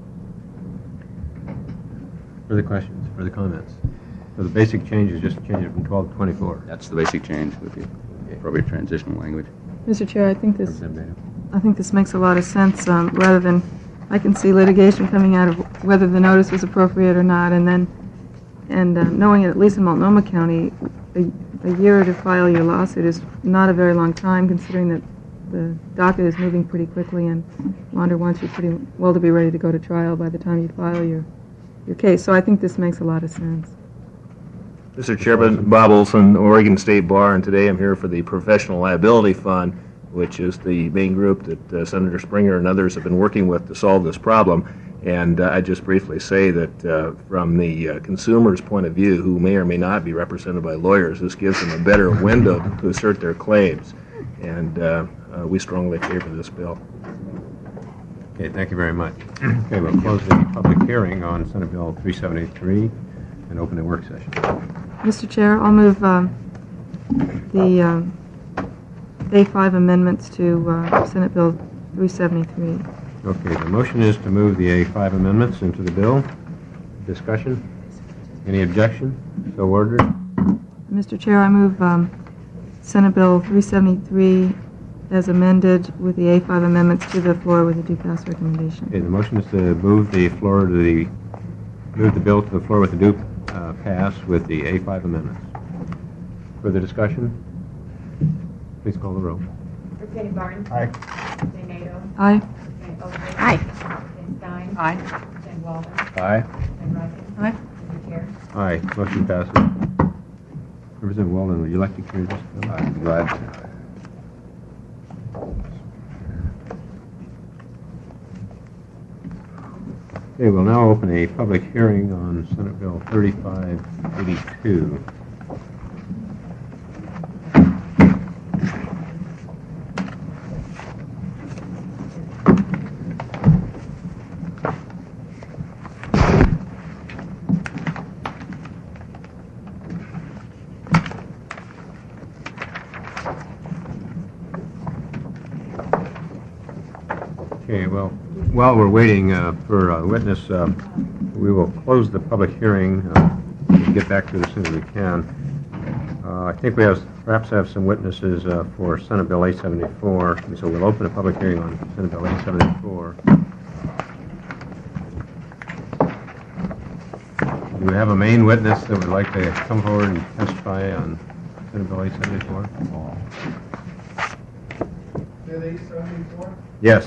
Further questions, further comments? So the basic change is just change it from twelve to twenty-four. That's the basic change with the appropriate transitional language. Mister Chair, I think this, Representative I think this makes a lot of sense, um, rather than, I can see litigation coming out of whether the notice was appropriate or not, and then, and uh, knowing it, at least in Multnomah County, a, a year to file your lawsuit is not a very long time, considering that the docket is moving pretty quickly, and Launder wants you pretty well to be ready to go to trial by the time you file your, your case. So I think this makes a lot of sense. Mister Chairman, Bob Olson, Oregon State Bar, and today I'm here for the Professional Liability Fund, which is the main group that uh, Senator Springer and others have been working with to solve this problem. And uh, I just briefly say that uh, from the uh, consumer's point of view, who may or may not be represented by lawyers, this gives them a better window to assert their claims. And uh, uh, we strongly favor this bill. Okay, thank you very much. Okay, we'll close the public hearing on Senate Bill three seventy-three and open the work session. Mister Chair, I'll move um, the um, A five amendments to uh, Senate Bill three seventy-three. Okay, the motion is to move the A five amendments into the bill. Discussion? Any objection? So ordered. Mister Chair, I move um, Senate Bill three seventy-three as amended with the A five amendments to the floor with a due pass recommendation. Okay, the motion is to move the floor to the, move the bill to the floor with a due uh, pass with the A five amendments. Further discussion? Please call the roll. Representative Barnes. Aye. Representative Nato. Aye. Representative Oakley. Aye. Representative Stein. Aye. Representative Walden. Aye. Representative Reagan. Aye. Mister Chair. Aye. Motion passes. Representative Walden, would you like to carry this bill? I'm glad to. Okay, we'll now open a public hearing on Senate Bill thirty-five eighty-two. Okay, well, while we're waiting uh, for a witness, uh, we will close the public hearing uh, and get back to it as soon as we can. Uh, I think we have perhaps have some witnesses uh, for Senate Bill eight seventy-four, and so we'll open a public hearing on Senate Bill eight seventy-four. Do we have a main witness that would like to come forward and testify on Senate Bill eight seventy-four? Bill eight seventy-four? Yes.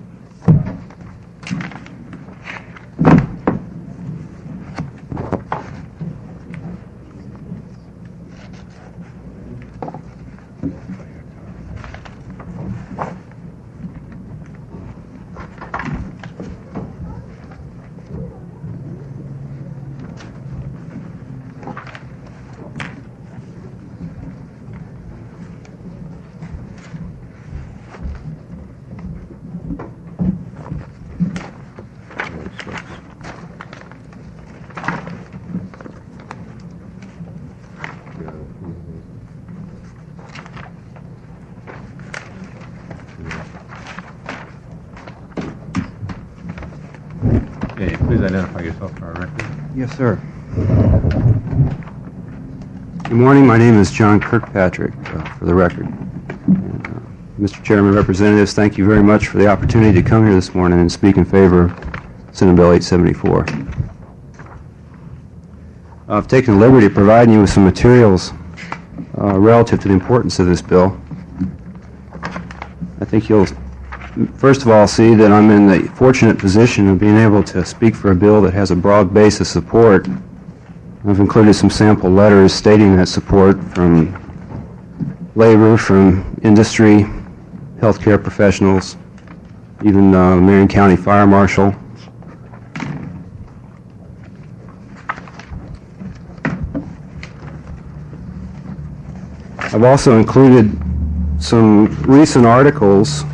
Okay, please identify yourself for our record. Yes, sir. Good morning. My name is John Kirkpatrick, uh, for the record. And, uh, Mister Chairman, Representatives, thank you very much for the opportunity to come here this morning and speak in favor of Senate Bill eight seventy-four. I've taken the liberty of providing you with some materials uh, relative to the importance of this bill. I think you'll first of all see that I'm in the fortunate position of being able to speak for a bill that has a broad base of support. I've included some sample letters stating that support from labor, from industry, healthcare professionals, even uh, Marion County Fire Marshal. I've also included some recent articles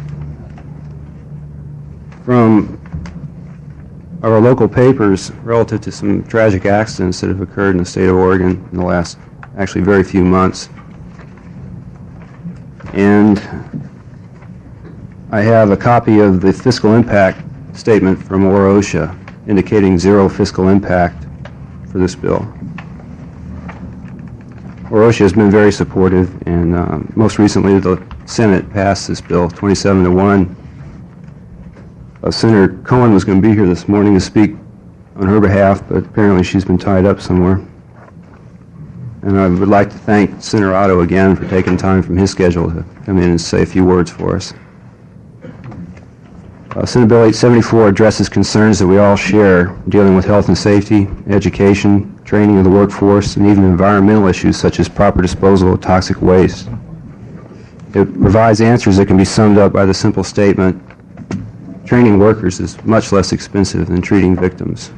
from our local papers relative to some tragic accidents that have occurred in the state of Oregon in the last, actually, very few months. And I have a copy of the fiscal impact statement from OROSHA indicating zero fiscal impact for this bill. OROSHA has been very supportive, and uh, most recently the Senate passed this bill twenty-seven to one. Uh, Senator Cohen was going to be here this morning to speak on her behalf, but apparently she's been tied up somewhere. And I would like to thank Senator Otto again for taking time from his schedule to come in and say a few words for us. Uh, Senate Bill eight seventy-four addresses concerns that we all share, dealing with health and safety, education, training of the workforce, and even environmental issues such as proper disposal of toxic waste. It provides answers that can be summed up by the simple statement, training workers is much less expensive than treating victims.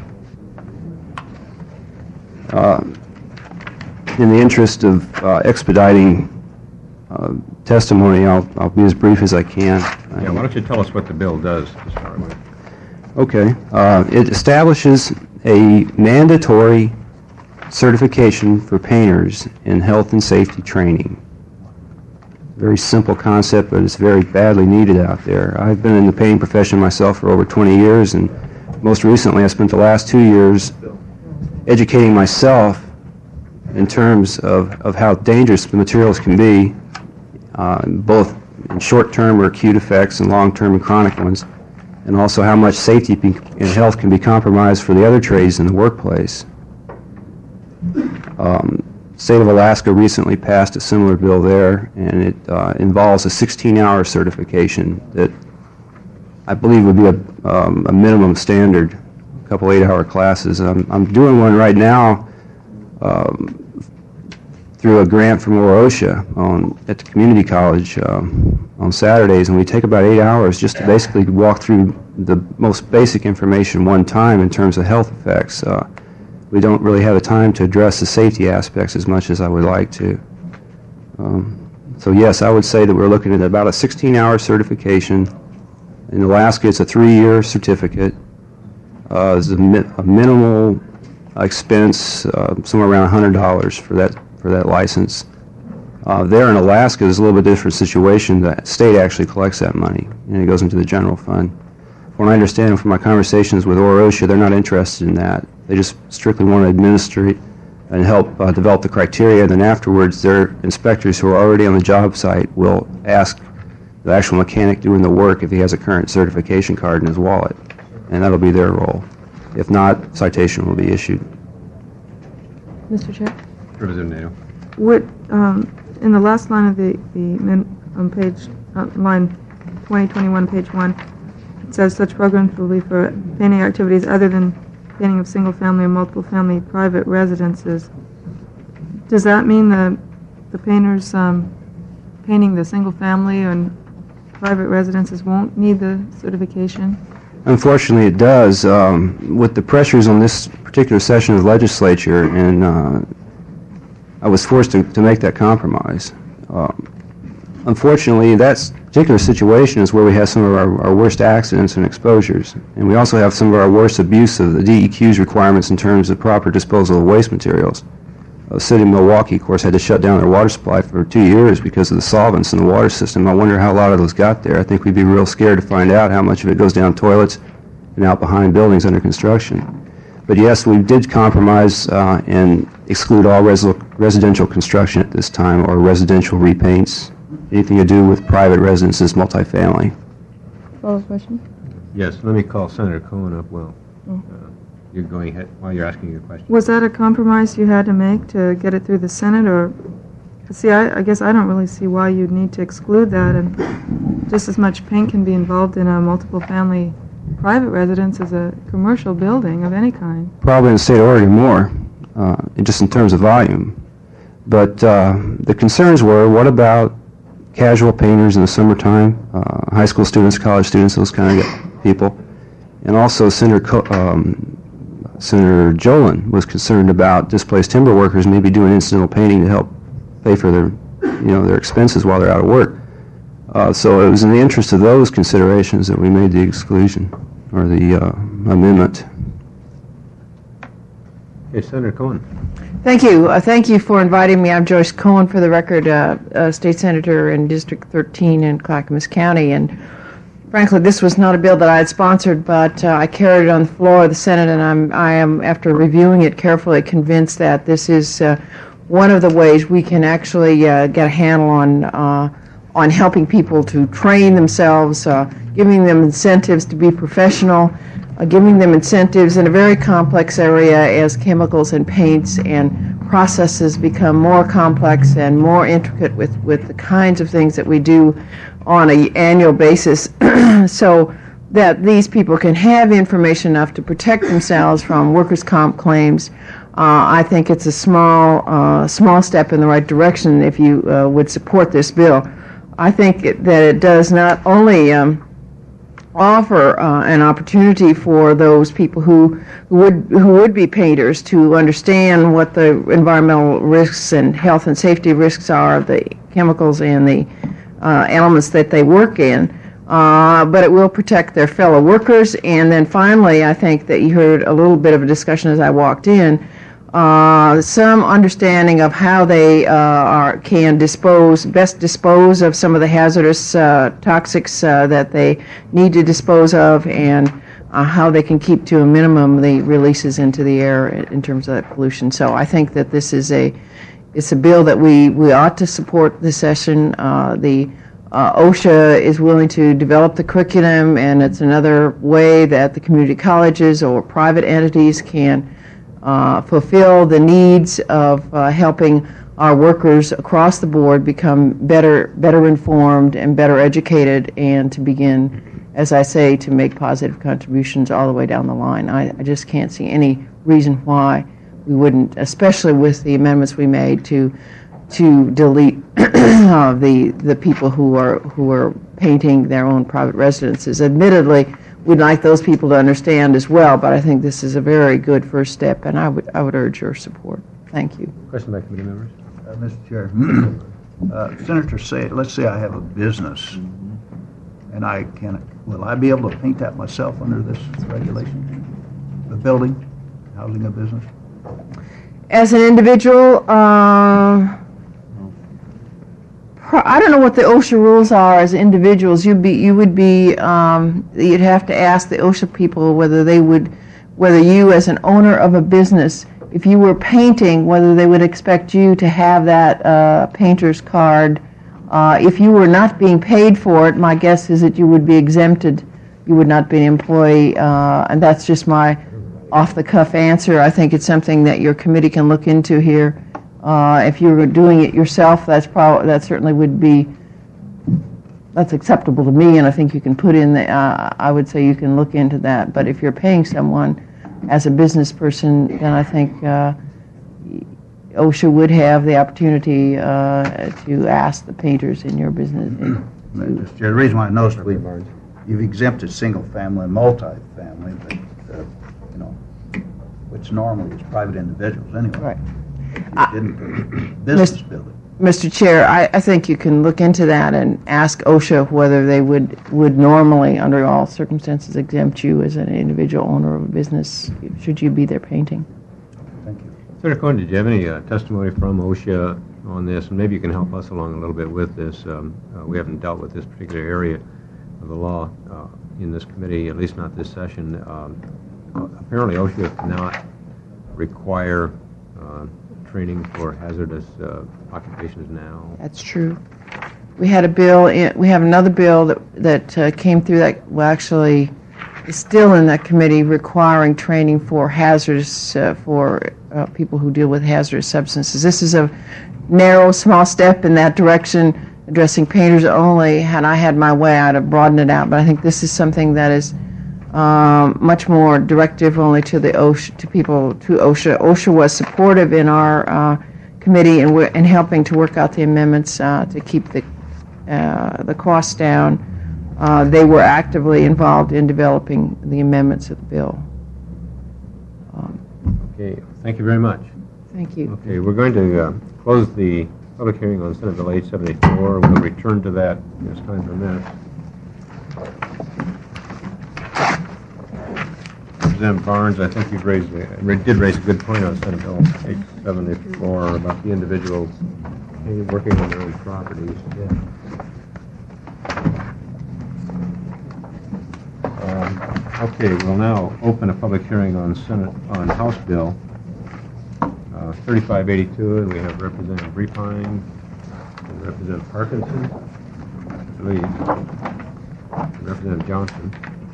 Uh, in the interest of uh, expediting uh, testimony, I'll, I'll be as brief as I can. Yeah, why don't you tell us what the bill does to start with? Okay. Uh, it establishes a mandatory certification for painters in health and safety training. Very simple concept, but it's very badly needed out there. I've been in the painting profession myself for over twenty years, and most recently I spent the last two years educating myself in terms of, of how dangerous the materials can be, uh, both in short-term or acute effects and long-term and chronic ones, and also how much safety be, and health can be compromised for the other trades in the workplace. Um, State of Alaska recently passed a similar bill there, and it uh, involves a sixteen hour certification that I believe would be a, um, a minimum standard, a couple eight hour classes. I'm, I'm doing one right now um, through a grant from OROSHA on, at the community college um, on Saturdays, and we take about eight hours just to basically walk through the most basic information one time in terms of health effects. Uh, we don't really have the time to address the safety aspects as much as I would like to. Um, so yes, I would say that we're looking at about a sixteen hour certification. In Alaska, it's a three-year certificate. Uh, there's a, mi a minimal expense, uh, somewhere around one hundred dollars for that for that license. Uh, there in Alaska, there's a little bit different situation. The state actually collects that money, and it goes into the general fund. From what I understand from my conversations with OROSHA, they're not interested in that. They just strictly want to administer it and help uh, develop the criteria, and then afterwards their inspectors who are already on the job site will ask the actual mechanic doing the work if he has a current certification card in his wallet, and that'll be their role. If not, citation will be issued. Mister Chair? Representative Nato. What, um, in the last line of the, the min, on page, uh, line twenty twenty-one, page one, it says such programs will be for painting activities other than painting of single-family or multiple-family private residences. Does that mean the, the painters um, painting the single-family and private residences won't need the certification? Unfortunately, it does. Um, with the pressures on this particular session of the legislature, and uh, I was forced to, to make that compromise. Um, unfortunately, that particular situation is where we have some of our, our worst accidents and exposures, and we also have some of our worst abuse of the D E Q's requirements in terms of proper disposal of waste materials. The city of Milwaukee, of course, had to shut down their water supply for two years because of the solvents in the water system. I wonder how a lot of those got there. I think we'd be real scared to find out how much of it goes down toilets and out behind buildings under construction. But yes, we did compromise uh, and exclude all res residential construction at this time, or residential repaints, anything to do with private residences, multifamily. Follow-up question? Yes, let me call Senator Cohen up. Well, Oh. uh, you're going ahead while you're asking your question. Was that a compromise you had to make to get it through the Senate, or, see, I, I guess I don't really see why you'd need to exclude that, and just as much paint can be involved in a multiple-family private residence as a commercial building of any kind. Probably in the state of Oregon more, uh, just in terms of volume. But uh, the concerns were, what about casual painters in the summertime, uh, high school students, college students, those kind of people. And also Senator, Co- um, Senator Jolin was concerned about displaced timber workers maybe doing incidental painting to help pay for their, you know, their expenses while they're out of work. Uh, so it was in the interest of those considerations that we made the exclusion, or the uh, amendment. Hey, Senator Cohen. Thank you. Uh, thank you for inviting me. I'm Joyce Cohen, for the record, uh, uh, State Senator in District thirteen in Clackamas County. And frankly, this was not a bill that I had sponsored, but uh, I carried it on the floor of the Senate, and I'm, I am, after reviewing it carefully, convinced that this is uh, one of the ways we can actually uh, get a handle on uh, on helping people to train themselves, uh, giving them incentives to be professional, uh, giving them incentives in a very complex area as chemicals and paints and processes become more complex and more intricate with, with the kinds of things that we do on an annual basis, so that these people can have information enough to protect themselves from workers' comp claims. Uh, I think it's a small, uh, small step in the right direction if you uh, would support this bill. I think it, that it does not only um, offer uh, an opportunity for those people who, who would who would be painters to understand what the environmental risks and health and safety risks are of the chemicals and the uh, elements that they work in, uh, but it will protect their fellow workers. And then finally, I think that you heard a little bit of a discussion as I walked in, Uh, some understanding of how they uh, are, can dispose, best dispose of some of the hazardous uh, toxics uh, that they need to dispose of, and uh, how they can keep to a minimum the releases into the air in terms of that pollution. So I think that this is a, it's a bill that we, we ought to support this session. Uh, the uh, OSHA is willing to develop the curriculum, and it's another way that the community colleges or private entities can Uh, fulfill the needs of uh, helping our workers across the board become better, better informed and better educated, and to begin, as I say, to make positive contributions all the way down the line. I, I just can't see any reason why we wouldn't, especially with the amendments we made to to delete uh, the the people who are who are painting their own private residences. Admittedly, we'd like those people to understand as well, but I think this is a very good first step, and I would I would urge your support. Thank you. Question by committee members. Uh, Mister Chair, uh, Senator, say, let's say I have a business, and I can, will I be able to paint that myself under this regulation? The building, housing a business? As an individual, uh, I don't know what the OSHA rules are as individuals. You'd be, you would be, um, you'd have to ask the OSHA people whether they would, whether you as an owner of a business, if you were painting, whether they would expect you to have that uh, painter's card. Uh, if you were not being paid for it, my guess is that you would be exempted. You would not be an employee, uh, and that's just my off-the-cuff answer. I think it's something that your committee can look into here. Uh, if you were doing it yourself, that's probably, that certainly would be, that's acceptable to me, and I think you can put in the, uh, I would say you can look into that. But if you're paying someone as a business person, then I think uh, OSHA would have the opportunity uh, to ask the painters in your business. Mister Chair, the reason why I noticed we, you've exempted single-family and multi-family, but, uh, you know, which normally is private individuals anyway. Right. You didn't put business building. Mister Chair, I, I think you can look into that and ask OSHA whether they would, would normally, under all circumstances, exempt you as an individual owner of a business, should you be there painting. Thank you. Senator Cohen, did you have any uh, testimony from OSHA on this? And maybe you can help us along a little bit with this. Um, uh, we haven't dealt with this particular area of the law uh, in this committee, at least not this session. Um, apparently OSHA cannot require uh, training for hazardous uh, occupations now. That's true. We had a bill, in, we have another bill that, that uh, came through that, well, actually, is still in that committee requiring training for hazardous, uh, for uh, people who deal with hazardous substances. This is a narrow, small step in that direction, addressing painters only. Had I had my way, I'd have broadened it out. But I think this is something that is um, much more directive only to the OSHA, to people, to OSHA. OSHA was supportive in our uh, committee in, w- in helping to work out the amendments uh, to keep the uh, the costs down. Uh, they were actively involved in developing the amendments of the bill. Um, Okay, thank you very much. Thank you. Okay, we're going to uh, close the public hearing on Senate Bill eight seventy-four. We'll return to that as time permits. Representative Barnes, I think you've raised, a- ra- did raise a good point on Senate Bill eight seventy-four about the individuals working on their own properties. Um, Okay, we'll now open a public hearing on Senate, on House Bill uh, thirty-five eighty-two, and we have Representative Repine and Representative Parkinson, I believe, and Representative Johnson.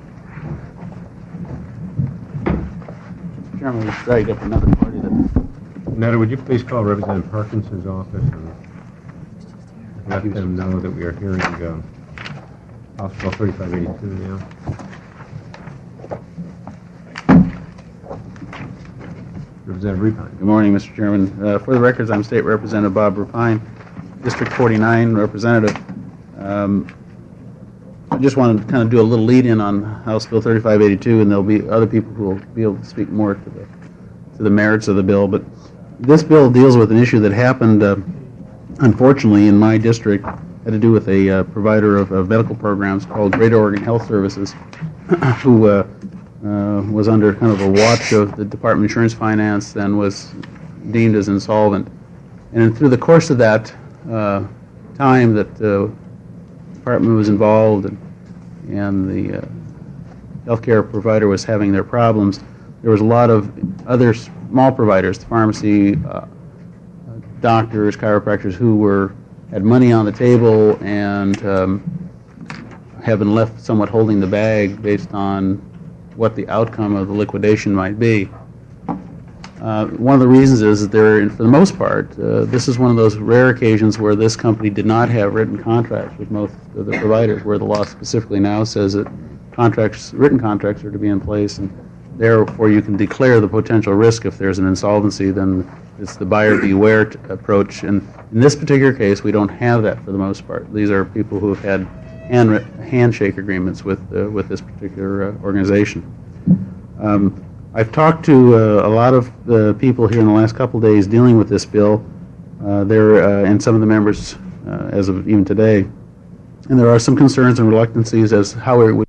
Chairman, we dragged up another party that... Netta, would you please call Representative Parkinson's office and let them know that we are hearing uh, House Bill thirty-five eighty-two now? Representative Repine. Good morning, Mister Chairman. Uh, For the records, I'm State Representative Bob Repine, District forty-nine Representative. Um, I just wanted to kind of do a little lead-in on House Bill thirty-five eighty-two, and there'll be other people who will be able to speak more to the to the merits of the bill. But this bill deals with an issue that happened, uh, unfortunately, in my district. Had to do with a uh, provider of, of medical programs called Greater Oregon Health Services, who uh, uh, was under kind of a watch of the Department of Insurance Finance and was deemed as insolvent. And through the course of that uh, time that the department was involved and, and the uh, healthcare provider was having their problems, there was a lot of other small providers, pharmacy, uh, doctors, chiropractors, who were had money on the table and um, have been left somewhat holding the bag based on what the outcome of the liquidation might be. Uh, one of the reasons is that they're, for the most part, uh, this is one of those rare occasions where this company did not have written contracts with most of the providers, where the law specifically now says that contracts, written contracts are to be in place, and therefore you can declare the potential risk if there's an insolvency. Then it's the buyer beware t- approach. And in this particular case, we don't have that for the most part. These are people who have had hand, handshake agreements with uh, with this particular uh, organization. Um, I've talked to uh, a lot of the people here in the last couple of days dealing with this bill. Uh, there uh, and some of the members uh, as of even today, and there are some concerns and reluctancies as how it would